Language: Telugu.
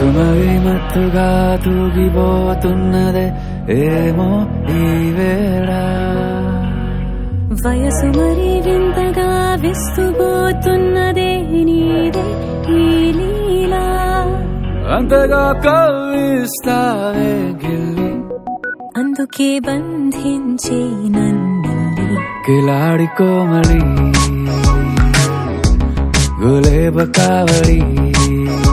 సుమవి మత్తుగా తూగిపోతున్నదే ఏమో ఈ వేళ వయసు మరి వింతగా విస్తుపోతున్నదే నీదే ఈ లీలా అంతగా కవ్విస్తావే గిల్లి అందుకే బంధించే నన్నిల్లి కిలాడి కోమలి గులేబ కావడి